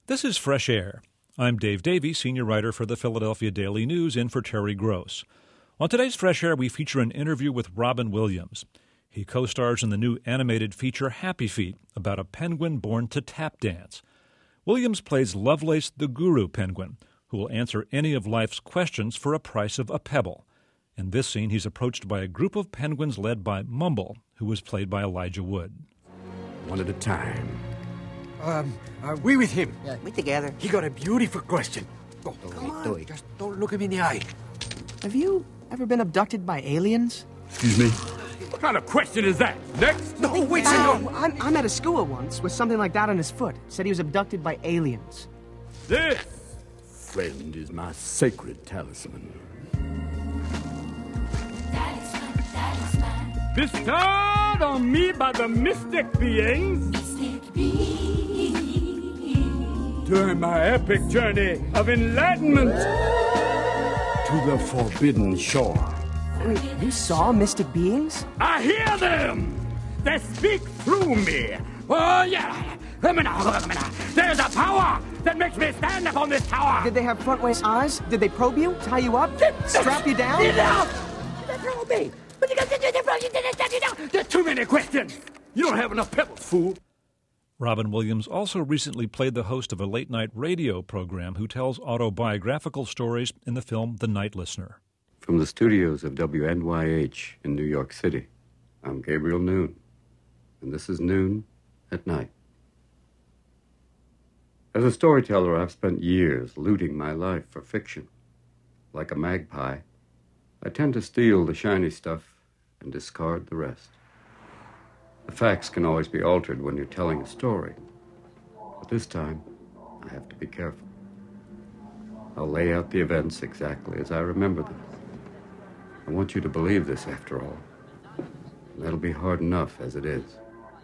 This is Fresh Air. I'm Dave Davey, senior writer for the Philadelphia Daily News, in for Terry Gross. On today's Fresh Air, we feature an interview with Robin Williams. He co-stars in the new animated feature Happy Feet, about a penguin born to tap dance. Williams plays Lovelace the Guru Penguin, who will answer any of life's questions for a price of a pebble. In this scene, he's approached by a group of penguins led by Mumble, who was played by Elijah Wood. One at a time. We with him. Yeah, we together. He got a beautiful question. Oh, come on, just don't look him in the eye. Have you ever been abducted by aliens? Excuse me? What kind of question is that? Next? No, wait, No, I'm at a school once with something like that on his foot. Said he was abducted by aliens. This, friend, is my sacred talisman. Bestowed on me by the mystic beings. During my epic journey of enlightenment to the forbidden shore. Wait, you saw mystic beings? I hear them! They speak through me. Oh, yeah. There's a power that makes me stand up on this tower. Did they have front-waist eyes? Did they probe you? Tie you up? Strap you down? Get out! They probe me. There are too many questions. You don't have enough pebbles, fool. Robin Williams also recently played the host of a late-night radio program who tells autobiographical stories in the film The Night Listener. From the studios of WNYH in New York City, I'm Gabriel Noon, and this is Noon at Night. As a storyteller, I've spent years looting my life for fiction. Like a magpie, I tend to steal the shiny stuff and discard the rest. The facts can always be altered when you're telling a story, but this time, I have to be careful. I'll lay out the events exactly as I remember them. I want you to believe this, after all. And that'll be hard enough as it is.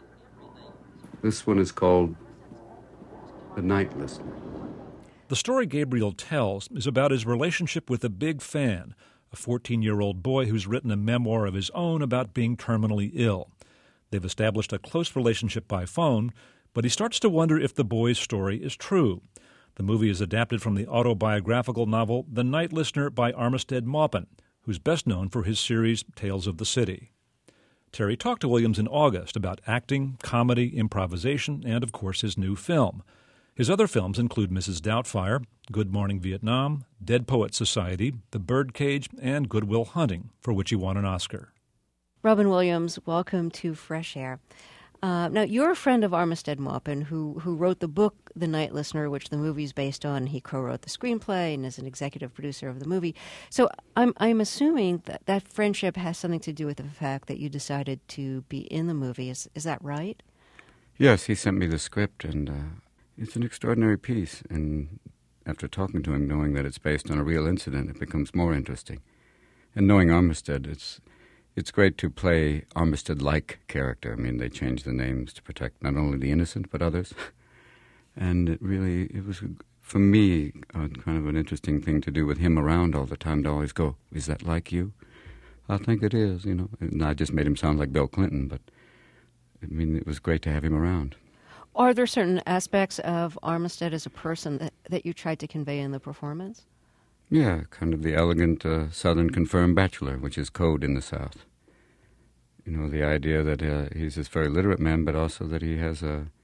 This one is called The Night Listener. The story Gabriel tells is about his relationship with a big fan, a 14-year-old boy who's written a memoir of his own about being terminally ill. They've established a close relationship by phone, but he starts to wonder if the boy's story is true. The movie is adapted from the autobiographical novel The Night Listener by Armistead Maupin, who's best known for his series Tales of the City. Terry talked to Williams in August about acting, comedy, improvisation, and, of course, his new film. His other films include Mrs. Doubtfire, Good Morning Vietnam, Dead Poets Society, The Birdcage, and Good Will Hunting, for which he won an Oscar. Robin Williams, welcome to Fresh Air. Now, you're a friend of Armistead Maupin, who wrote the book The Night Listener, which the movie's based on. He co-wrote the screenplay and is an executive producer of the movie. So I'm assuming that friendship has something to do with the fact that you decided to be in the movie. Is that right? Yes, he sent me the script, and it's an extraordinary piece. And after talking to him, knowing that it's based on a real incident, it becomes more interesting. And knowing Armistead, it's great to play Armistead-like character. I mean, they changed the names to protect not only the innocent, but others. And it was, for me, kind of an interesting thing to do with him around all the time, to always go, is that like you? I think it is, you know. And I just made him sound like Bill Clinton, but, I mean, it was great to have him around. Are there certain aspects of Armistead as a person that you tried to convey in the performance? Yeah, kind of the elegant Southern confirmed bachelor, which is code in the South. You know, the idea that he's this very literate man, but also that he has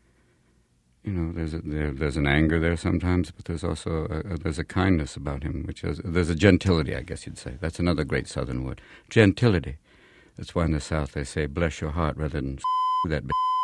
there's an anger there sometimes, but there's also there's a kindness about him, there's a gentility, I guess you'd say. That's another great Southern word, gentility. That's why in the South they say, bless your heart, rather than that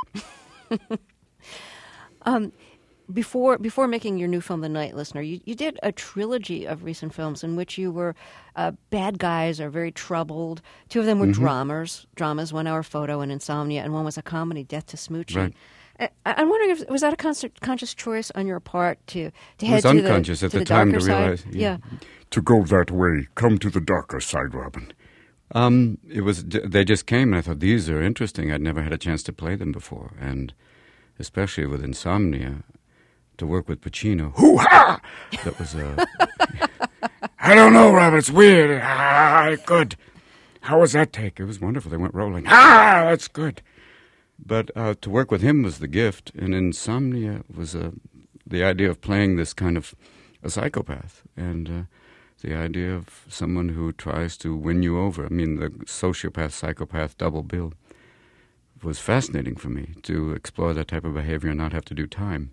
Before making your new film, The Night Listener, you did a trilogy of recent films in which you were bad guys or very troubled. Two of them were dramas, 1 Hour Photo and Insomnia, and one was a comedy, Death to Smoochie. Right. I'm wondering if was that a conscious choice on your part to head to unconscious to at the the time to darker side? realize. Yeah. To go that way, come to the darker side, Robin. They just came, and I thought, these are interesting. I'd never had a chance to play them before, and especially with Insomnia, to work with Pacino. Hoo-ha! That was I don't know, Robin. It's weird. Good. How was that take? It was wonderful. They went rolling. That's good. But to work with him was the gift, and Insomnia was the idea of playing this kind of a psychopath, and the idea of someone who tries to win you over. I mean, the sociopath-psychopath double bill was fascinating for me, to explore that type of behavior and not have to do time.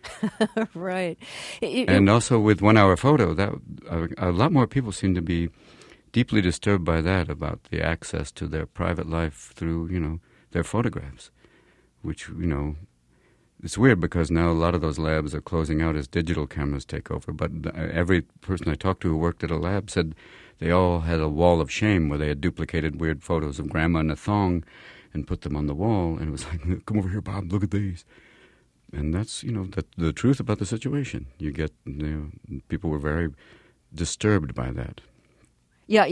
Right. And also with 1 Hour Photo, that a lot more people seem to be deeply disturbed by that, about the access to their private life through, their photographs, which, it's weird because now a lot of those labs are closing out as digital cameras take over. But every person I talked to who worked at a lab said they all had a wall of shame where they had duplicated weird photos of grandma in a thong and put them on the wall. And it was like, come over here, Bob, look at these. And that's, the truth about the situation. You get, people were very disturbed by that. Yeah,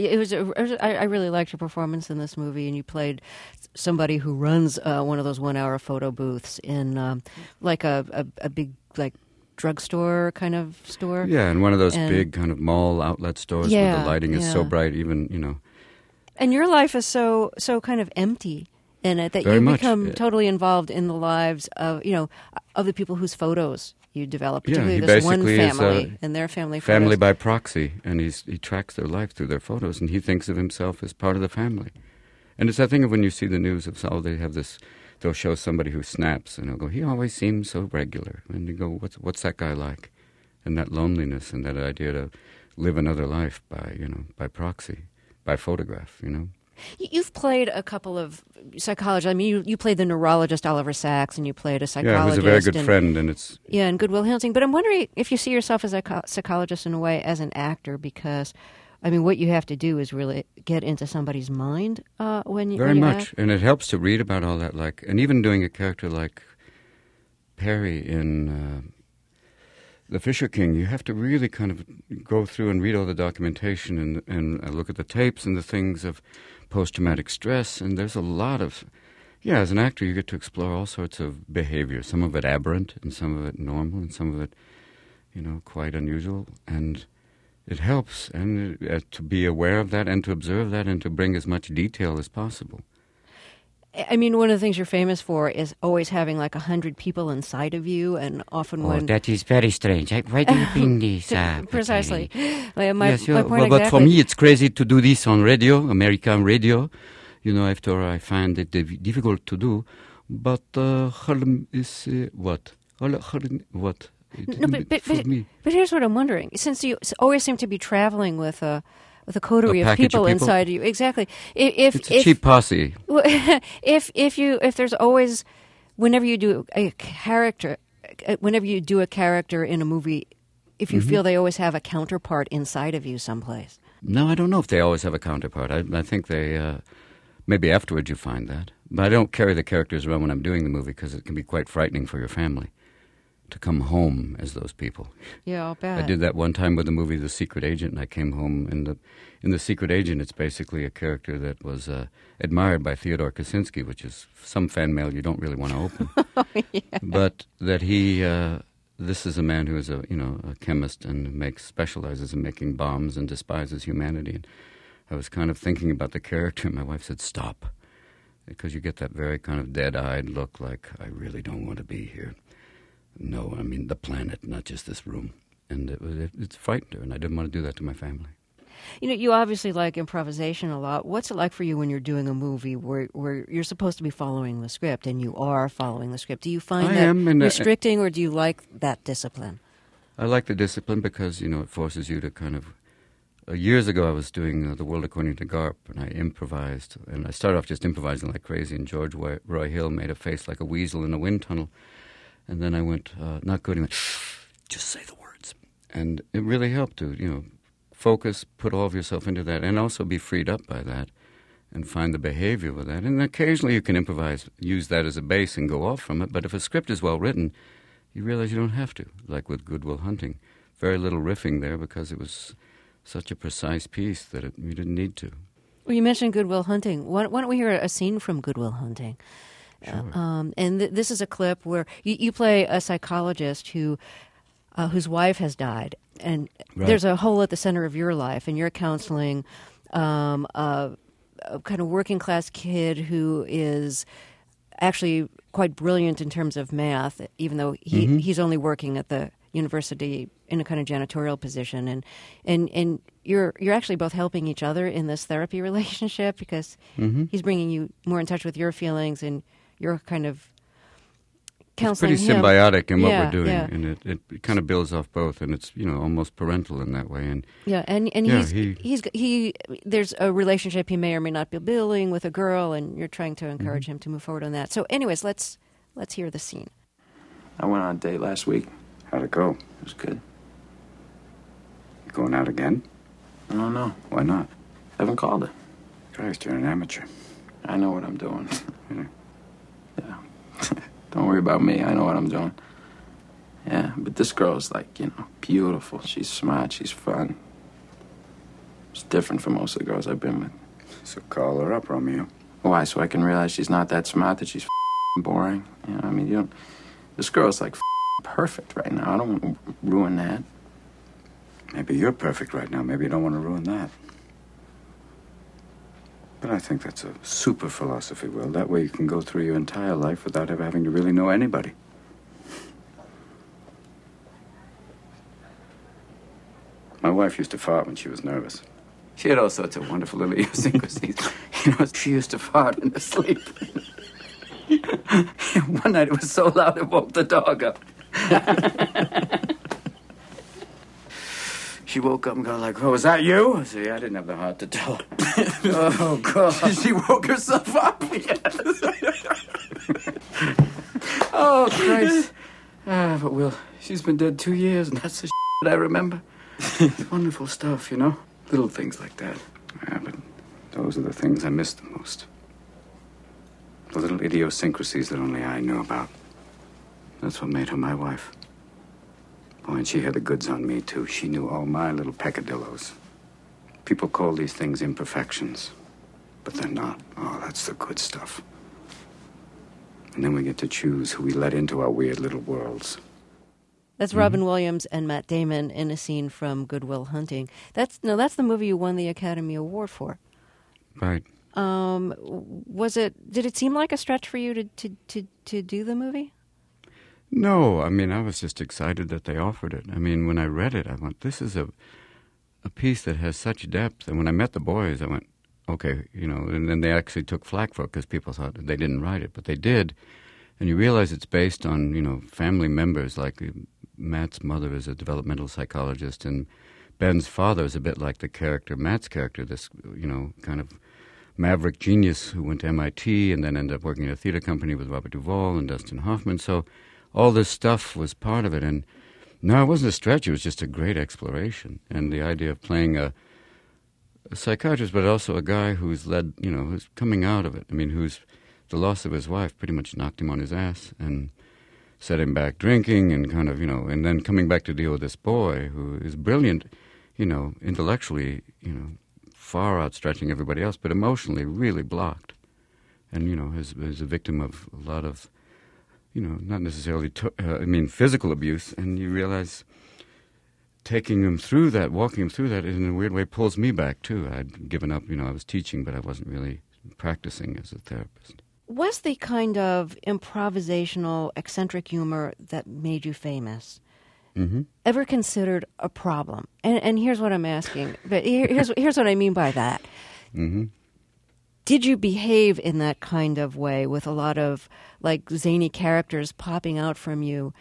I really liked your performance in this movie, and you played somebody who runs one of those 1 hour photo booths in like a big drugstore kind of store. Yeah, in one of those big kind of mall outlet stores where the lighting is so bright, even. And your life is so kind of empty in it that Very you much, become totally involved in the lives of of the people whose photos you develop, particularly he this one basically family and their family photos. Family by proxy, and he tracks their life through their photos, and he thinks of himself as part of the family. And it's that thing of when you see the news of, they have this, they'll show somebody who snaps, and they'll go, he always seems so regular. And you go, what's that guy like? And that loneliness and that idea to live another life by proxy, by photograph, You've played a couple of psychologists. I mean, you played the neurologist Oliver Sacks, and you played a psychologist. Yeah, who's a very good friend, and it's... Yeah, and Good Will Hunting. But I'm wondering if you see yourself as a psychologist in a way as an actor, because, I mean, what you have to do is really get into somebody's mind when you Very much, act. and it helps to read about all that, and even doing a character like Perry in The Fisher King, you have to really kind of go through and read all the documentation and look at the tapes and the things of post-traumatic stress, and there's a lot of... Yeah, as an actor, you get to explore all sorts of behavior, some of it aberrant, and some of it normal, and some of it, quite unusual, and it helps to be aware of that and to observe that and to bring as much detail as possible. I mean, one of the things you're famous for is always having 100 people inside of you, and often when... that is very strange. Why do you bring this up? Precisely. My Yes, point but exactly. for me, it's crazy to do this on radio, American radio. After I find it difficult to do. But Harlem is what? What? No, but here's what I'm wondering. Since you always seem to be traveling with a coterie of people inside you, exactly. It's a cheap posse. If there's always, whenever you do a character in a movie, if you feel they always have a counterpart inside of you someplace. No, I don't know if they always have a counterpart. I think they maybe afterwards you find that. But I don't carry the characters around when I'm doing the movie because it can be quite frightening for your family to come home as those people. Yeah, I'll bet. I did that one time with the movie The Secret Agent, and I came home, and in The Secret Agent, it's basically a character that was admired by Theodore Kaczynski, which is some fan mail you don't really want to open. Yeah. But that he, this is a man who is a chemist and specializes in making bombs and despises humanity. And I was kind of thinking about the character, and my wife said, "Stop," because you get that very kind of dead-eyed look, like I really don't want to be here. No, I mean the planet, not just this room. And it's frightened her, and I didn't want to do that to my family. You obviously like improvisation a lot. What's it like for you when you're doing a movie where you're supposed to be following the script, and you are following the script? Do you find that restricting, or do you like that discipline? I like the discipline because, it forces you to kind of... years ago, I was doing The World According to Garp, and I improvised. And I started off just improvising like crazy, and George Roy Hill made a face like a weasel in a wind tunnel. And then I went, not good, he went, just say the words. And it really helped to, focus, put all of yourself into that, and also be freed up by that and find the behavior with that. And occasionally you can improvise, use that as a base and go off from it. But if a script is well written, you realize you don't have to, like with Good Will Hunting. Very little riffing there because it was such a precise piece that you didn't need to. Well, you mentioned Good Will Hunting. Why don't we hear a scene from Good Will Hunting? Sure. And this is a clip where you play a psychologist whose wife has died, and there's a hole at the center of your life, and you're counseling a kind of working class kid who is actually quite brilliant in terms of math, even though he's only working at the university in a kind of janitorial position, and you're actually both helping each other in this therapy relationship because he's bringing you more in touch with your feelings, and you're kind of counseling it's pretty him. symbiotic in what Yeah, we're doing, yeah. and it kind of builds off both, and it's almost parental in that way. And he there's a relationship he may or may not be building with a girl, and you're trying to encourage him to move forward on that. So, anyways, let's hear the scene. I went on a date last week. how'd it go? It was good. You going out again? I don't know. Why not? I haven't called her. Christ, you're an amateur. I know what I'm doing. Yeah. Yeah. Don't worry about me. I know what I'm doing. Yeah, but this girl's like, beautiful. She's smart. She's fun. It's different from most of the girls I've been with. So call her up, Romeo. Why? So I can realize she's not that smart, that she's boring. This girl's like perfect right now. I don't want to ruin that. Maybe you're perfect right now. Maybe you don't want to ruin that. But I think that's a super philosophy, Will. That way you can go through your entire life without ever having to really know anybody. My wife used to fart when she was nervous. She had all sorts of wonderful little idiosyncrasies. She used to fart in her sleep. One night it was so loud it woke the dog up. She woke up and got like, "Oh, was that you?" I said, "Yeah, I didn't have the heart to tell her." Oh, God. She woke herself up. Oh, Christ. But Will, she's been dead 2 years, and that's the shit I remember. It's wonderful stuff, Little things like that. Yeah, but those are the things I miss the most. The little idiosyncrasies that only I knew about. That's what made her my wife. Oh, and she had the goods on me, too. She knew all my little peccadillos. People call these things imperfections, but they're not. Oh, that's the good stuff. And then we get to choose who we let into our weird little worlds. That's Robin Williams and Matt Damon in a scene from Good Will Hunting. That's the movie you won the Academy Award for. Right. Did it seem like a stretch for you to do the movie? No, I was just excited that they offered it. When I read it, I went, this is a piece that has such depth. And when I met the boys, I went, okay, and then they actually took flack for it because people thought they didn't write it, but they did. And you realize it's based on, family members, like Matt's mother is a developmental psychologist, and Ben's father is a bit like the character, Matt's character, this, kind of maverick genius who went to MIT and then ended up working at a theater company with Robert Duvall and Dustin Hoffman. So all this stuff was part of it. And no, it wasn't a stretch. It was just a great exploration. And the idea of playing a psychiatrist, but also a guy who's led, who's coming out of it. Who's the loss of his wife pretty much knocked him on his ass and set him back drinking and kind of, and then coming back to deal with this boy who is brilliant, intellectually, far outstretching everybody else, but emotionally really blocked. And, is a victim of a lot of, not necessarily, physical abuse. And you realize taking him through that, walking him through that in a weird way pulls me back, too. I'd given up, I was teaching, but I wasn't really practicing as a therapist. Was the kind of improvisational, eccentric humor that made you famous ever considered a problem? And here's what I'm asking. But here's what I mean by that. Mm-hmm. Did you behave in that kind of way with a lot of like zany characters popping out from you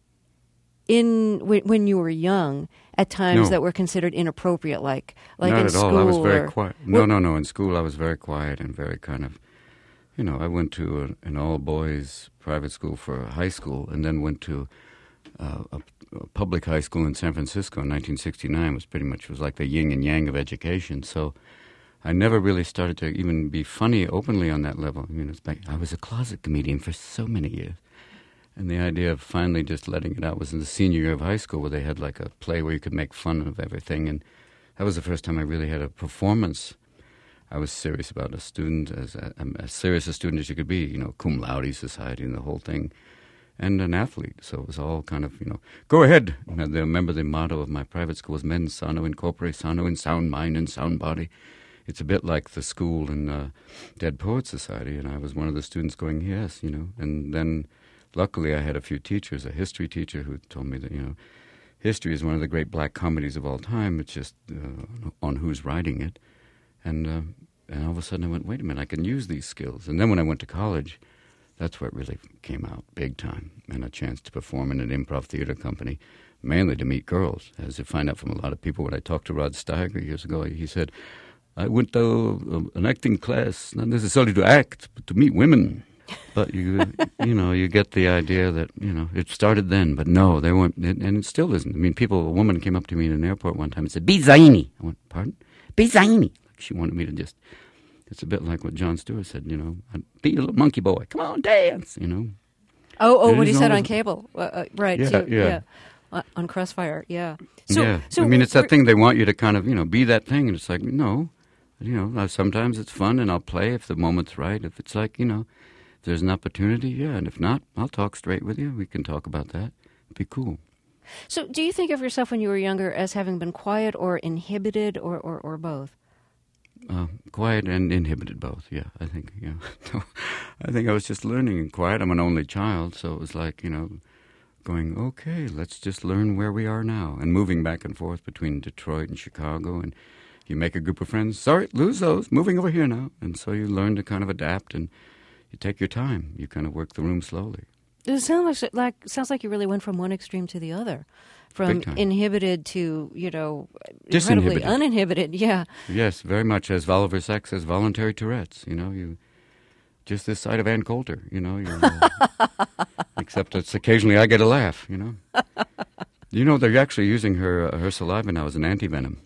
when you were young at times that were considered inappropriate, like not in at school? all. I was very quiet. No. In school, I was very quiet and very kind of. I went to an all-boys private school for high school and then went to a public high school in San Francisco in 1969. It was like the yin and yang of education. So I never really started to even be funny openly on that level. I was a closet comedian for so many years. And the idea of finally just letting it out was in the senior year of high school where they had like a play where you could make fun of everything. And that was the first time I really had a performance. I was serious about a student, as serious a student as you could be, cum laude society and the whole thing, and an athlete. So it was all kind of, go ahead. And I remember the motto of my private school was mens sano in corpore sano, in sound mind and sound body. It's a bit like the school in Dead Poets Society, and I was one of the students going, yes, and then luckily I had a few teachers, a history teacher who told me that, history is one of the great black comedies of all time. It's just on who's writing it. And all of a sudden I went, wait a minute, I can use these skills. And then when I went to college, that's where it really came out big time, and a chance to perform in an improv theater company, mainly to meet girls. As you find out from a lot of people, when I talked to Rod Steiger years ago, he said, I went to an acting class, not necessarily to act, but to meet women. But you get the idea that, it started then, but no, they weren't, and it still isn't. I mean, a woman came up to me in an airport one time and said, "Be zany." I went, "Pardon?" "Be zany." Like she wanted me to just, it's a bit like what Jon Stewart said, "Be a little monkey boy. Come on, dance," Oh, what he said on cable. Right. Yeah. On Crossfire, yeah. So I mean, it's that thing they want you to kind of, be that thing, and it's like, no. Sometimes it's fun, and I'll play if the moment's right. If it's like, if there's an opportunity, yeah. And if not, I'll talk straight with you. We can talk about that. It'd be cool. So do you think of yourself when you were younger as having been quiet or inhibited or both? Quiet and inhibited both, yeah. I think, I think I was just learning and quiet. I'm an only child, so it was like, going, okay, let's just learn where we are now. And moving back and forth between Detroit and Chicago, and you make a group of friends. Sorry, lose those. Moving over here now. And so you learn to kind of adapt, and you take your time. You kind of work the room slowly. It sounds like you really went from one extreme to the other, from inhibited to incredibly uninhibited. Yeah. Yes, very much. As Oliver Sacks says, voluntary Tourette's. You just this side of Ann Coulter. Except it's occasionally I get a laugh. They're actually using her saliva now as an anti-venom.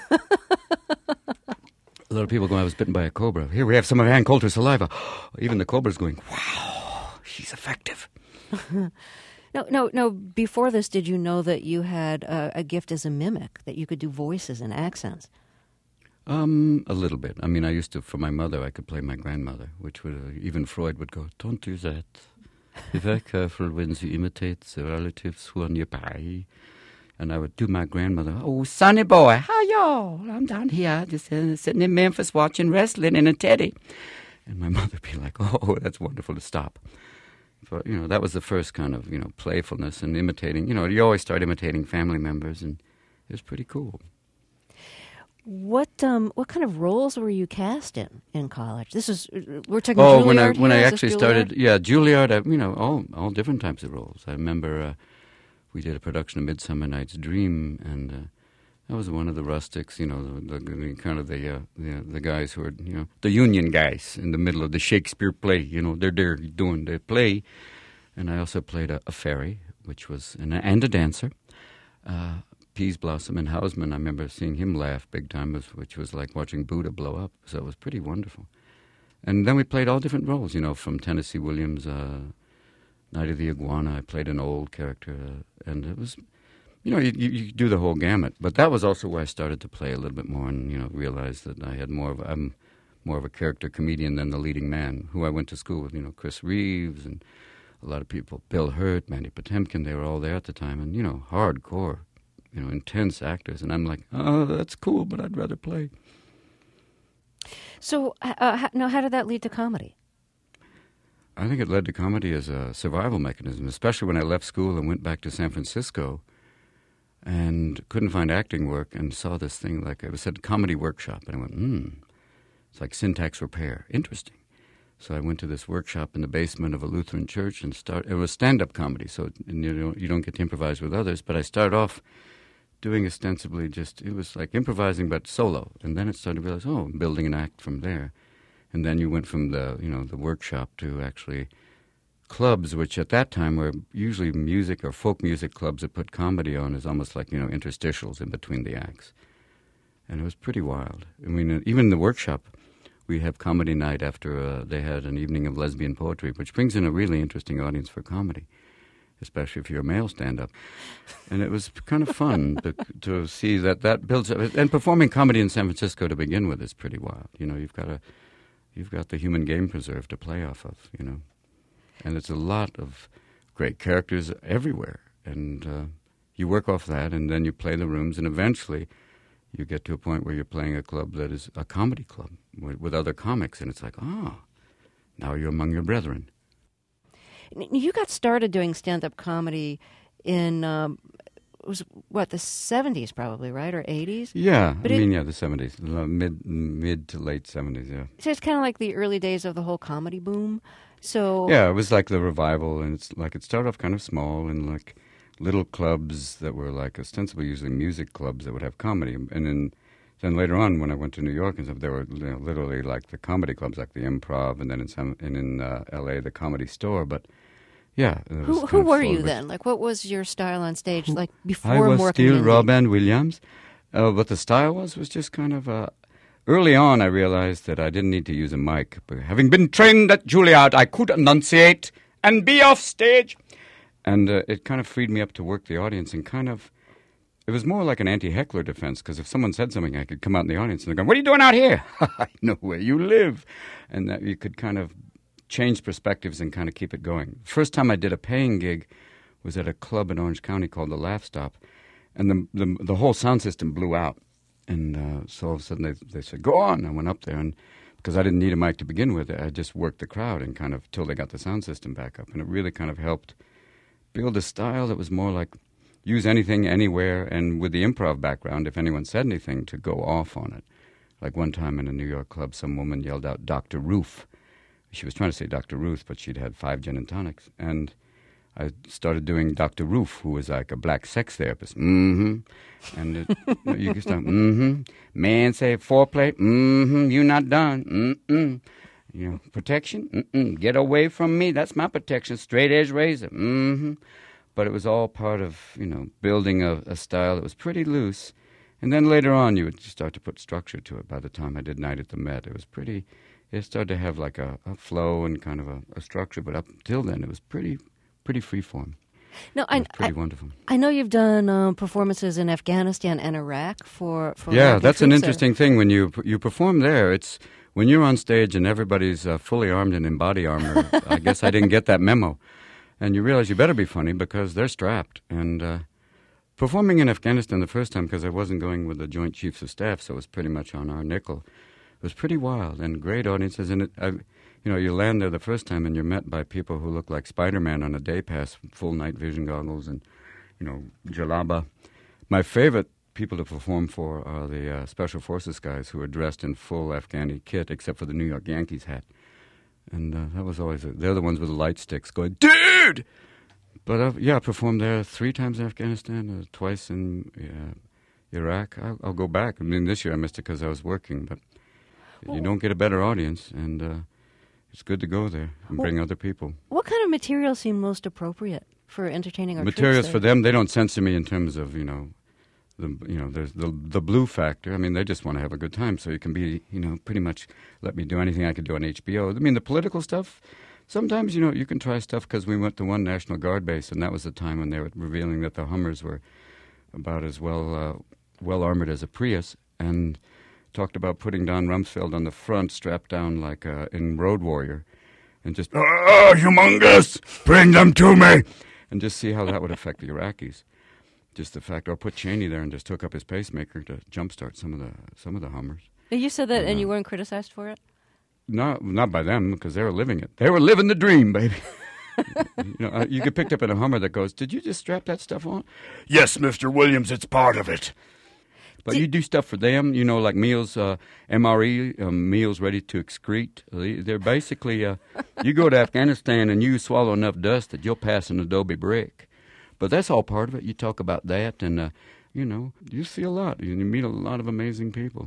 A lot of people go, I was bitten by a cobra. Here we have some of Ann Coulter's saliva. Even the cobra's going, wow, she's effective. No. Before this, did you know that you had a gift as a mimic, that you could do voices and accents? A little bit. I mean, I used to, for my mother, I could play my grandmother, which would, even Freud would go, don't do that. Be very careful when you imitate the relatives who are nearby. And I would do my grandmother. Oh, sonny boy, how y'all? I'm down here just sitting in Memphis watching wrestling in a teddy. And my mother would be like, oh, that's wonderful to stop. But, that was the first kind of, playfulness and imitating. You always start imitating family members, and it was pretty cool. What kind of roles were you cast in college? We're talking Juilliard. when I actually started, Juilliard, all different types of roles. I remember we did a production of Midsummer Night's Dream, and I was one of the rustics, the guys who are, the union guys in the middle of the Shakespeare play. They're there doing their play. And I also played a fairy, which was, and a dancer. Peas Blossom and Hausman, I remember seeing him laugh big time, which was like watching Buddha blow up. So it was pretty wonderful. And then we played all different roles, from Tennessee Williams, Night of the Iguana. I played an old character, and it was, you do the whole gamut. But that was also where I started to play a little bit more, and realized that I had I'm more of a character comedian than the leading man, who I went to school with. Chris Reeves and a lot of people, Bill Hurt, Mandy Patinkin. They were all there at the time, and hardcore, intense actors. And I'm like, oh, that's cool, but I'd rather play. So now, how did that lead to comedy? I think it led to comedy as a survival mechanism, especially when I left school and went back to San Francisco and couldn't find acting work and saw this thing, like it said comedy workshop. And I went, it's like syntax repair. Interesting. So I went to this workshop in the basement of a Lutheran church and it was stand-up comedy, so you don't get to improvise with others. But I started off doing ostensibly it was like improvising but solo. And then it started to realize, I'm building an act from there. And then you went from the workshop to actually clubs, which at that time were usually music or folk music clubs that put comedy on as almost like, interstitials in between the acts. And it was pretty wild. I mean, even the workshop, we have comedy night after they had an evening of lesbian poetry, which brings in a really interesting audience for comedy, especially if you're a male stand-up. And it was kind of fun to see that builds up. And performing comedy in San Francisco to begin with is pretty wild. You've got the human game preserve to play off of, And it's a lot of great characters everywhere. And you work off that, and then you play the rooms, and eventually you get to a point where you're playing a club that is a comedy club with other comics, and it's like, now you're among your brethren. You got started doing stand-up comedy in it was the 70s probably, right, or 80s? Yeah, But the 70s, mid to late 70s. Yeah. So it's kind of like the early days of the whole comedy boom. So Yeah, it was like the revival, and it's like it started off kind of small in like little clubs that were like ostensibly usually music clubs that would have comedy, and then later on when I went to New York and stuff, there were literally like the comedy clubs, like the Improv, and then in L.A. the Comedy Store, but. Yeah. who were you then? Like, what was your style on stage? Like before I was Mork still and Robin Williams. What the style was just kind of. Early on, I realized that I didn't need to use a mic. But having been trained at Juilliard, I could enunciate and be off stage, and it kind of freed me up to work the audience and kind of. It was more like an anti-heckler defense, because if someone said something, I could come out in the audience and they're going, "What are you doing out here?" I know where you live, and that you could kind of. Change perspectives and kind of keep it going. First time I did a paying gig was at a club in Orange County called the Laugh Stop, and the whole sound system blew out. And so all of a sudden they said, "Go on." I went up there, and because I didn't need a mic to begin with, I just worked the crowd and kind of till they got the sound system back up, and it really kind of helped build a style that was more like use anything, anywhere, and with the improv background, if anyone said anything, to go off on it. Like one time in a New York club, some woman yelled out, "Dr. Roof." She was trying to say Dr. Ruth, but she'd had 5 gin and tonics. And I started doing Dr. Roof, who was like a black sex therapist. Mm-hmm. And you could start, mm-hmm. Man say foreplay, mm-hmm. You not done, mm-mm. You know, protection, mm-mm. Get away from me, that's my protection. Straight edge razor, mm-hmm. But it was all part of, building a style that was pretty loose. And then later on, you would start to put structure to it. By the time I did Night at the Met, it was pretty... It started to have like a flow and kind of a structure, but up till then it was pretty freeform. No, it was pretty wonderful. I know you've done performances in Afghanistan and Iraq for yeah, that's an troops interesting thing when you perform there. It's when you're on stage and everybody's fully armed and in body armor. I guess I didn't get that memo, and you realize you better be funny because they're strapped. And performing in Afghanistan the first time, because I wasn't going with the Joint Chiefs of Staff, so it was pretty much on our nickel. It was pretty wild and great audiences, and you land there the first time and you're met by people who look like Spider-Man on a day pass, full night vision goggles and, jalaba. My favorite people to perform for are the Special Forces guys who are dressed in full Afghani kit except for the New York Yankees hat. And that was always, they're the ones with the light sticks going, "Dude!" But I performed there 3 times in Afghanistan, twice in Iraq. I'll go back. I mean, this year I missed it because I was working, but... You don't get a better audience, and it's good to go there and bring other people. What kind of material seemed most appropriate for entertaining our materials troops for them? They don't censor me in terms of there's the blue factor. I mean, they just want to have a good time, so you can be pretty much let me do anything I could do on HBO. I mean, the political stuff. Sometimes you can try stuff because we went to one National Guard base, and that was the time when they were revealing that the Hummers were about as well armored as a Prius, and talked about putting Don Rumsfeld on the front, strapped down like in Road Warrior, and just, humongous, bring them to me, and just see how that would affect the Iraqis. Just the fact, or put Cheney there and just took up his pacemaker to jumpstart some of the Hummers. You said that, and you weren't criticized for it? No, not by them, because they were living it. They were living the dream, baby. You get picked up in a Hummer that goes, "Did you just strap that stuff on?" "Yes, Mr. Williams, it's part of it." But you do stuff for them, like meals, MRE, meals ready to excrete. They're basically, you go to Afghanistan and you swallow enough dust that you'll pass an adobe brick. But that's all part of it. You talk about that and, you see a lot. You meet a lot of amazing people.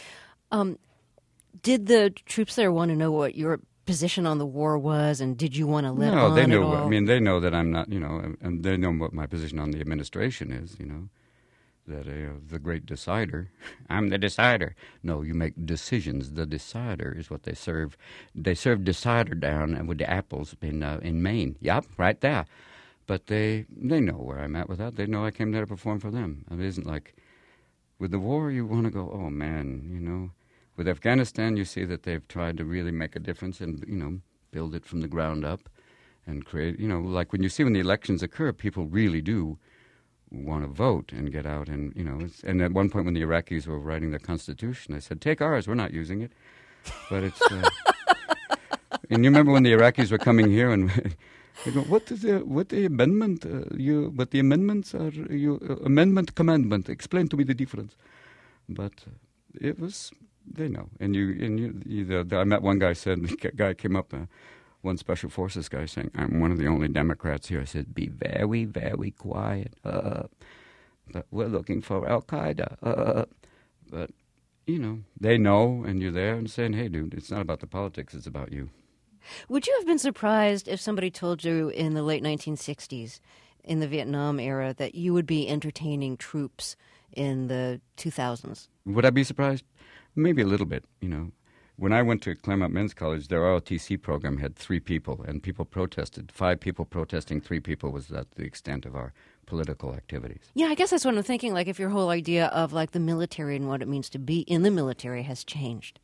Did the troops there want to know what your position on the war was, and did you want to let on No, they at know. all? I mean, they know that I'm not, and they know what my position on the administration is, that the great decider. I'm the decider. No, you make decisions. The decider is what they serve. They serve decider down with the apples in Maine. Yep, right there. But they know where I'm at with that. They know I came there to perform for them. It isn't like with the war you want to go, oh, man, With Afghanistan, you see that they've tried to really make a difference and, build it from the ground up and create, like when the elections occur, people really do want to vote and get out and, and at one point when the Iraqis were writing their constitution, I said, "Take ours, we're not using it." But it's, and you remember when the Iraqis were coming here and They go, what the amendment? What the amendments are? Amendment, commandment. Explain to me the difference. But it was, they know. I met one guy the guy came up, one special forces guy saying, I'm one of the only Democrats here. I said, be very, very quiet. But we're looking for Al Qaeda. But they know, and you're there and saying, hey, dude, it's not about the politics, it's about you. Would you have been surprised if somebody told you in the late 1960s, in the Vietnam era, that you would be entertaining troops in the 2000s? Would I be surprised? Maybe a little bit, When I went to Claremont Men's College, their ROTC program had 3 people, and people protested. 5 people protesting, 3 people was at the extent of our political activities. Yeah, I guess that's what I'm thinking, like if your whole idea of like the military and what it means to be in the military has changed.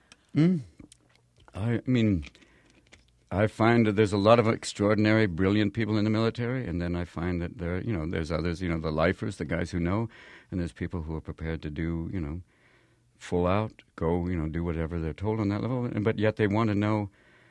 I mean, I find that there's a lot of extraordinary, brilliant people in the military, and then I find that there's others, the lifers, the guys who know, and there's people who are prepared to do, full out, go, do whatever they're told on that level, but yet they want to know,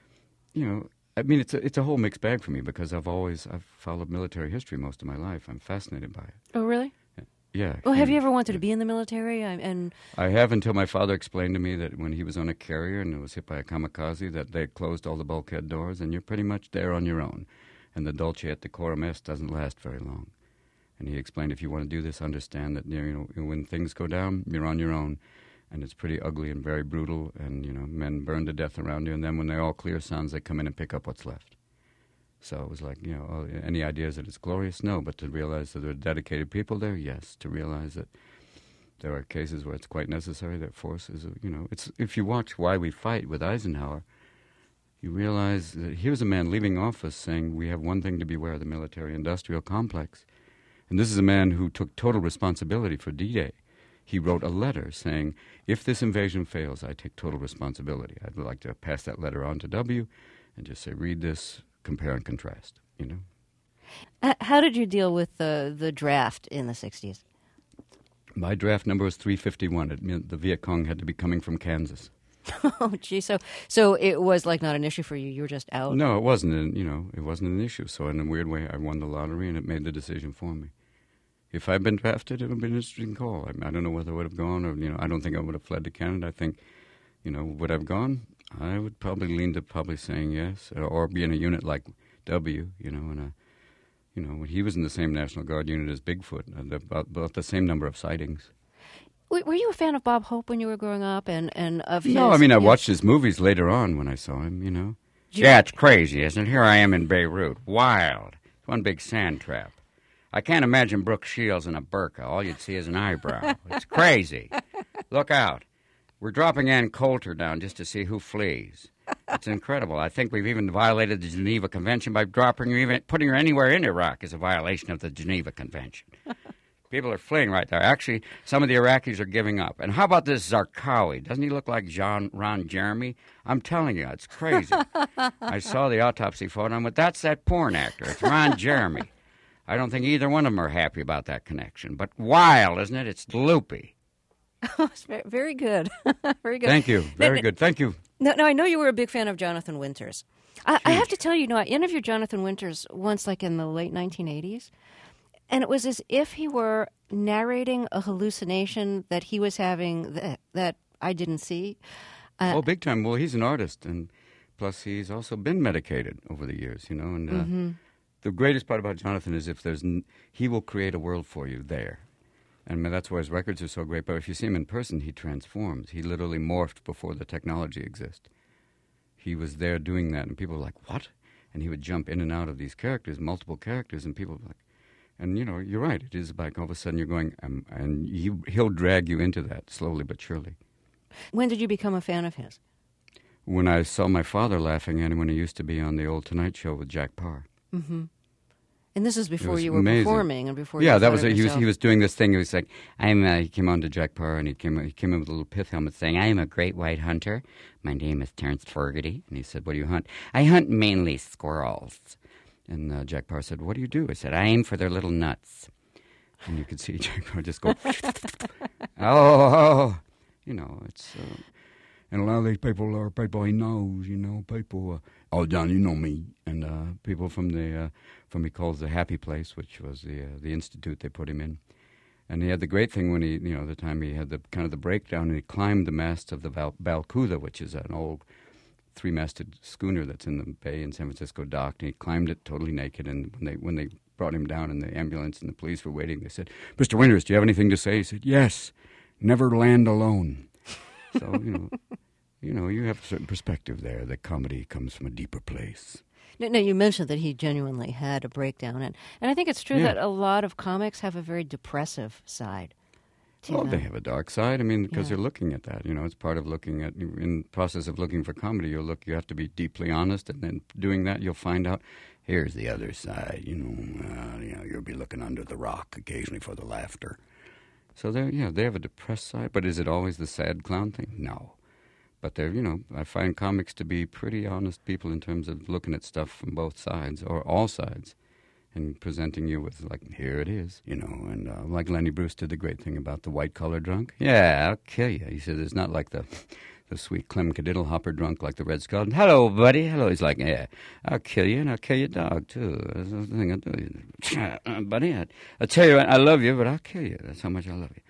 I mean, it's a whole mixed bag for me because I've followed military history most of my life. I'm fascinated by it. Oh, really? Yeah. Well, have you ever wanted to be in the military? I have, until my father explained to me that when he was on a carrier and it was hit by a kamikaze, that they closed all the bulkhead doors and you're pretty much there on your own. And the dulce et decorum est doesn't last very long. And he explained, if you want to do this, understand that when things go down, you're on your own. And it's pretty ugly and very brutal, and, men burn to death around you, and then when they all clear suns, they come in and pick up what's left. So it was like, any ideas that it's glorious? No, but to realize that there are dedicated people there, yes. To realize that there are cases where it's quite necessary that force is, it's, if you watch Why We Fight with Eisenhower, you realize that here's a man leaving office saying, we have one thing to beware of the military-industrial complex. And this is a man who took total responsibility for D-Day. He wrote a letter saying, if this invasion fails, I take total responsibility. I'd like to pass that letter on to W and just say, read this, compare and contrast, How did you deal with the draft in the 60s? My draft number was 351. It meant the Viet Cong had to be coming from Kansas. Oh, gee. So it was like not an issue for you. You were just out. No, it wasn't. It wasn't an issue. So in a weird way, I won the lottery and it made the decision for me. If I'd been drafted, it would have been an interesting call. I don't know whether I would have gone or, I don't think I would have fled to Canada. I think, would I have gone? I would probably lean to saying yes, or be in a unit like W, when he was in the same National Guard unit as Bigfoot, about the same number of sightings. Were you a fan of Bob Hope when you were growing up and of his... No, I mean, I watched his movies later on when I saw him, Yeah, it's crazy, isn't it? Here I am in Beirut, wild. It's one big sand trap. I can't imagine Brooke Shields in a burqa. All you'd see is an eyebrow. It's crazy. Look out. We're dropping Ann Coulter down just to see who flees. It's incredible. I think we've even violated the Geneva Convention by dropping her, even putting her anywhere in Iraq is a violation of the Geneva Convention. People are fleeing right there. Actually, some of the Iraqis are giving up. And how about this Zarqawi? Doesn't he look like Ron Jeremy? I'm telling you, it's crazy. I saw the autopsy photo, but that's that porn actor. It's Ron Jeremy. I don't think either one of them are happy about that connection. But wild, isn't it? It's loopy. Oh, it's very good. Very good. Thank you. Very good. Thank you. Now, I know you were a big fan of Jonathan Winters. I have to tell you, I interviewed Jonathan Winters once, like in the late 1980s, and it was as if he were narrating a hallucination that he was having that I didn't see. Big time. Well, he's an artist, and plus he's also been medicated over the years, and... The greatest part about Jonathan is he will create a world for you there. And that's why his records are so great. But if you see him in person, he transforms. He literally morphed before the technology existed. He was there doing that, and people were like, what? And he would jump in and out of these characters, multiple characters, and people were like... And, you're right. It is like all of a sudden you're going... and he'll drag you into that, slowly but surely. When did you become a fan of his? When I saw my father laughing at him when he used to be on the old Tonight Show with Jack Parr. Mm-hmm. And this is before you were amazing. Performing and before yeah, you that was it. He was doing this thing. He was like, he came on to Jack Parr and he came in with a little pith helmet saying, I am a great white hunter. My name is Terrence Fogarty. And he said, what do you hunt? I hunt mainly squirrels. And Jack Parr said, what do you do? I said, I aim for their little nuts. And you could see Jack Parr just go, oh. It's... And a lot of these people are people he knows, people, John, you know me. And people from he calls the Happy Place, which was the institute they put him in. And he had the great thing when the time he had the kind of the breakdown, and he climbed the mast of the Balcuda, which is an old three-masted schooner that's in the bay in San Francisco dock, and he climbed it totally naked. And when they brought him down, and the ambulance and the police were waiting, they said, "Mr. Winters, do you have anything to say?" He said, "Yes, never land alone." So you have a certain perspective there. That comedy comes from a deeper place. No, you mentioned that he genuinely had a breakdown, and I think it's true that a lot of comics have a very depressive side to them. They have a dark side. I mean, because they're looking at that. It's part of looking at, in the process of looking for comedy, you have to be deeply honest, and then doing that, you'll find out, here's the other side. You'll be looking under the rock occasionally for the laughter. So they have a depressed side, but is it always the sad clown thing? No. But I find comics to be pretty honest people in terms of looking at stuff from both sides, or all sides, and presenting you with, like, here it is, and like Lenny Bruce did the great thing about the white-collar drunk. Yeah, I'll kill you. He said it's not like the sweet Clem Cadiddle-hopper drunk like the Red Skull. Hello, buddy. Hello. He's like, yeah, I'll kill you, and I'll kill your dog, too. That's the thing I'll do. Buddy, I'll tell you what, I love you, but I'll kill you. That's how much I love you.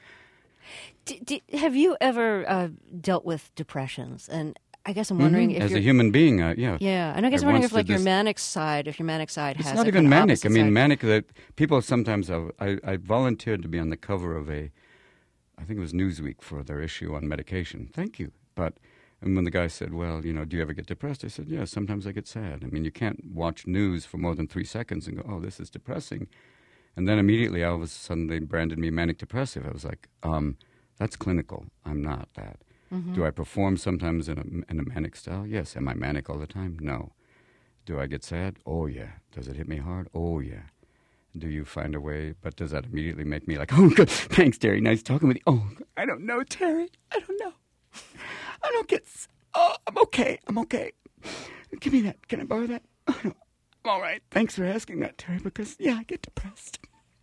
Have you ever dealt with depressions? And I guess I'm wondering if as a human being, yeah. Yeah, and I guess I'm wondering if your manic side has it's not even manic. I mean, manic. That people sometimes. I volunteered to be on the cover of I think it was Newsweek for their issue on medication. Thank you. And when the guy said, "Well, do you ever get depressed?" I said, "Yeah, sometimes I get sad." I mean, you can't watch news for more than 3 seconds and go, "Oh, this is depressing," and then immediately all of a sudden they branded me manic depressive. I was like, that's clinical. I'm not that. Mm-hmm. Do I perform sometimes in a manic style? Yes. Am I manic all the time? No. Do I get sad? Oh, yeah. Does it hit me hard? Oh, yeah. Do you find a way? But does that immediately make me like, oh, good. Thanks, Terry. Nice talking with you. Oh, I don't know, Terry. I don't know. I don't get... Oh, I'm okay. Give me that. Can I borrow that? Oh, no. I'm all right. Thanks for asking that, Terry, because, yeah, I get depressed.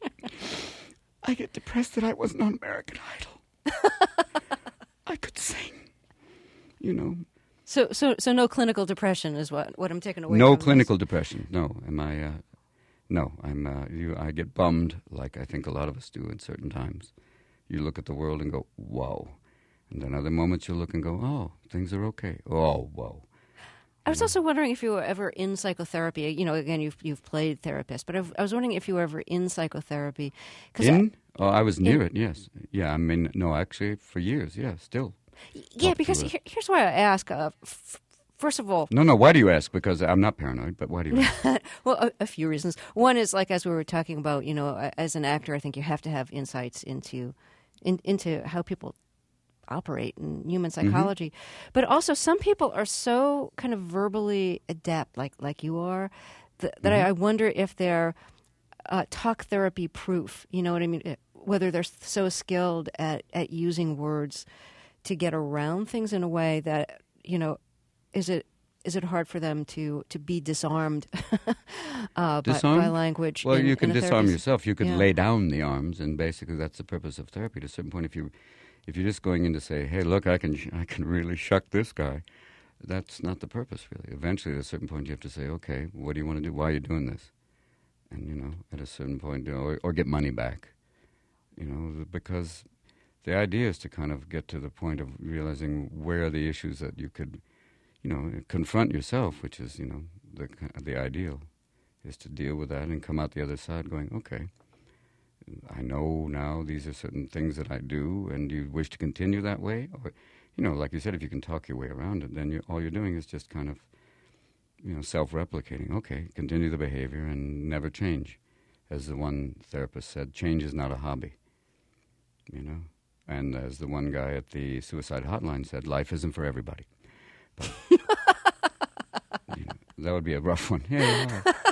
I get depressed that I wasn't on American Idol. I could sing, So no clinical depression is what I'm taking away. No from clinical this. depression. No. Am I? No. I get bummed, like I think a lot of us do at certain times. You look at the world and go, whoa, and then other moments you look and go, oh, things are okay. Oh, whoa. I was also wondering if you were ever in psychotherapy. Again, you've played therapist, but I was wondering if you were ever in psychotherapy. I was near it, yes. Yeah, I mean, no, actually, for years, yeah, still. Yeah, because here's why I ask. First of all... No, why do you ask? Because I'm not paranoid, but why do you ask? Well, a few reasons. One is, like, as we were talking about, as an actor, I think you have to have insights into how people operate in human psychology. Mm-hmm. But also, some people are so kind of verbally adept, like you are, that I wonder if they're talk therapy proof. You know what I mean? Whether they're so skilled at using words to get around things in a way that, is it hard for them to be disarmed, by language? Well, you can disarm therapist. Yourself. You can lay down the arms, and basically that's the purpose of therapy. At a certain point, if you're just going in to say, "Hey, look, I can really shuck this guy," that's not the purpose, really. Eventually, at a certain point, you have to say, "Okay, what do you want to do? Why are you doing this?" And at a certain point, or get money back, because the idea is to kind of get to the point of realizing where are the issues that you could, confront yourself, which is, the ideal, is to deal with that and come out the other side going, okay, I know now these are certain things that I do, and you wish to continue that way, or, like you said, if you can talk your way around it, then all you're doing is just kind of, self-replicating. Okay, continue the behavior and never change. As the one therapist said, change is not a hobby, And as the one guy at the suicide hotline said, life isn't for everybody. But, that would be a rough one. Hey,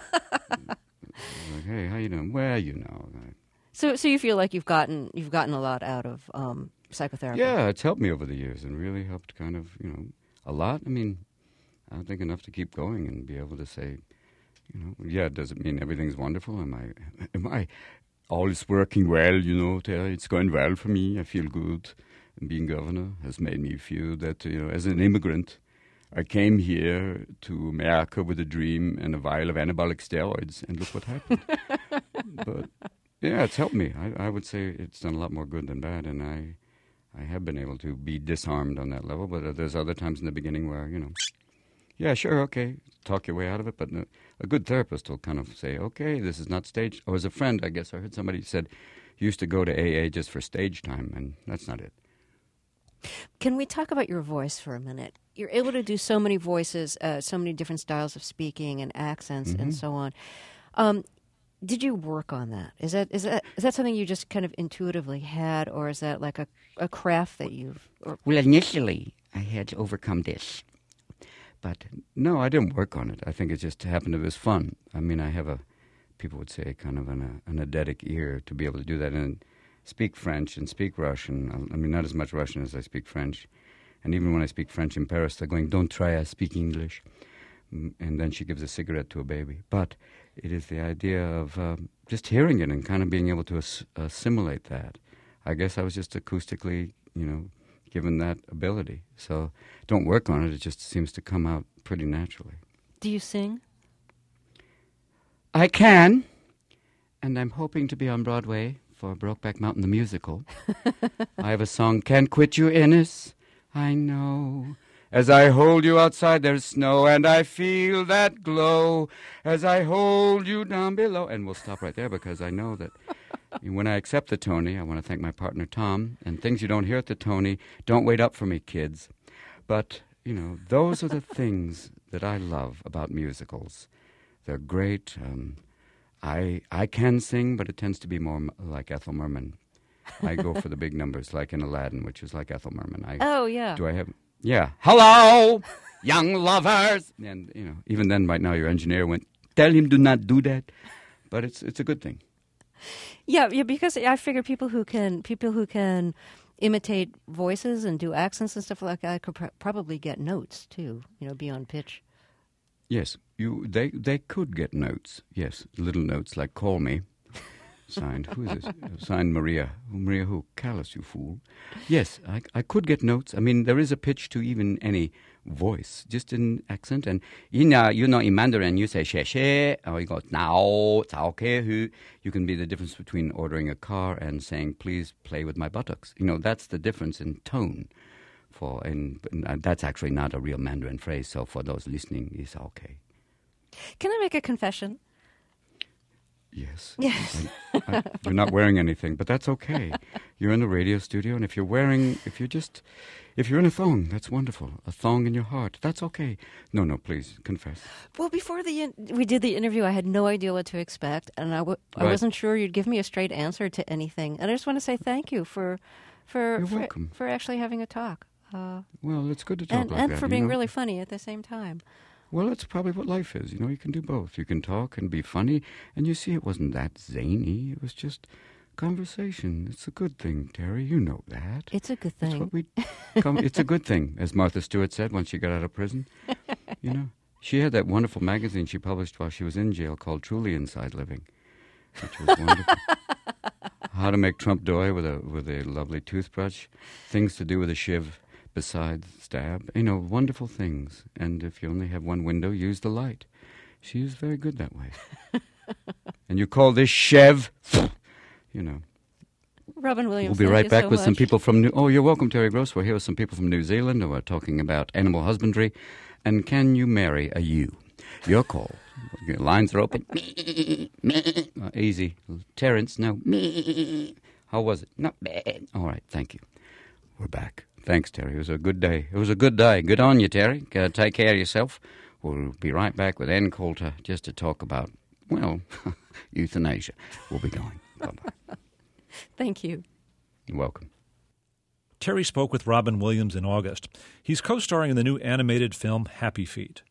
how you doing? Well, So you feel like you've gotten a lot out of psychotherapy? Yeah, it's helped me over the years and really helped kind of, a lot. I mean, I think enough to keep going and be able to say, does it mean everything's wonderful? Am I all is working well, Terry? It's going well for me. I feel good. And being governor has made me feel that, as an immigrant, I came here to America with a dream and a vial of anabolic steroids, and look what happened. But, yeah, it's helped me. I would say it's done a lot more good than bad, and I have been able to be disarmed on that level, but there's other times in the beginning where, yeah, sure, okay, talk your way out of it, but a good therapist will kind of say, okay, this is not stage. Or as a friend, I guess I heard somebody said, you used to go to AA just for stage time, and that's not it. Can we talk about your voice for a minute? You're able to do so many voices, so many different styles of speaking and accents and so on. Did you work on that? Is that something you just kind of intuitively had, or is that like a craft that you've... Well, initially, I had to overcome this. But no, I didn't work on it. I think it just happened. It was fun. I mean, I have people would say, kind of an eidetic ear to be able to do that and speak French and speak Russian. I mean, not as much Russian as I speak French. And even when I speak French in Paris, they're going, don't try, I speak English. And then she gives a cigarette to a baby. But it is the idea of just hearing it and kind of being able to assimilate that. I guess I was just acoustically, given that ability. So don't work on it. It just seems to come out pretty naturally. Do you sing? I can. And I'm hoping to be on Broadway for Brokeback Mountain the musical. I have a song, Can't Quit You, Innes. I know. As I hold you outside, there's snow, and I feel that glow as I hold you down below. And we'll stop right there because I know that when I accept the Tony, I want to thank my partner, Tom, and things you don't hear at the Tony, don't wait up for me, kids. But, those are the things that I love about musicals. They're great. I can sing, but it tends to be more like Ethel Merman. I go for the big numbers, like in Aladdin, which is like Ethel Merman. Oh, yeah. Do I have... Yeah. Hello, young lovers. And, even then right now your engineer went, tell him do not do that. But it's a good thing. Yeah, because I figure people who can imitate voices and do accents and stuff like that could probably get notes too, beyond pitch. Yes, they could get notes. Yes, little notes like call me. Signed, who is this? Signed Maria. Maria who? Callous, you fool. Yes, I could get notes. I mean, there is a pitch to even any voice, just in accent. And, in Mandarin, you say, she, or you go, now, okay. You can be the difference between ordering a car and saying, please play with my buttocks. That's the difference in tone. And that's actually not a real Mandarin phrase, so for those listening, it's okay. Can I make a confession? Yes. You're not wearing anything, but that's okay. You're in the radio studio, and if you're in a thong, that's wonderful. A thong in your heart, that's okay. No, please, confess. Well, before we did the interview, I had no idea what to expect, and I wasn't sure you'd give me a straight answer to anything. And I just want to say thank you for actually having a talk. Well, it's good to talk like and that. for being really funny at the same time. Well, that's probably what life is. You can do both. You can talk and be funny, and you see it wasn't that zany. It was just conversation. It's a good thing, Terry. You know that. It's a good thing. It's a good thing, as Martha Stewart said when she got out of prison. She had that wonderful magazine she published while she was in jail called Truly Inside Living, which was wonderful. How to make Trump doy with a lovely toothbrush, things to do with a shiv. Besides stab, wonderful things. And if you only have one window, use the light. She was very good that way. And you call this Chev, Robin Williams, we'll be right back so with much. Some people from you're welcome, Terry Gross. We're here with some people from New Zealand who are talking about animal husbandry. And can you marry a ewe? Your call. Your lines are open. Easy. Terrence, no. How was it? Not bad. All right, thank you. We're back. Thanks, Terry. It was a good day. Good on you, Terry. Take care of yourself. We'll be right back with Ann Coulter just to talk about, euthanasia. We'll be going. Bye-bye. Thank you. You're welcome. Terry spoke with Robin Williams in August. He's co-starring in the new animated film Happy Feet.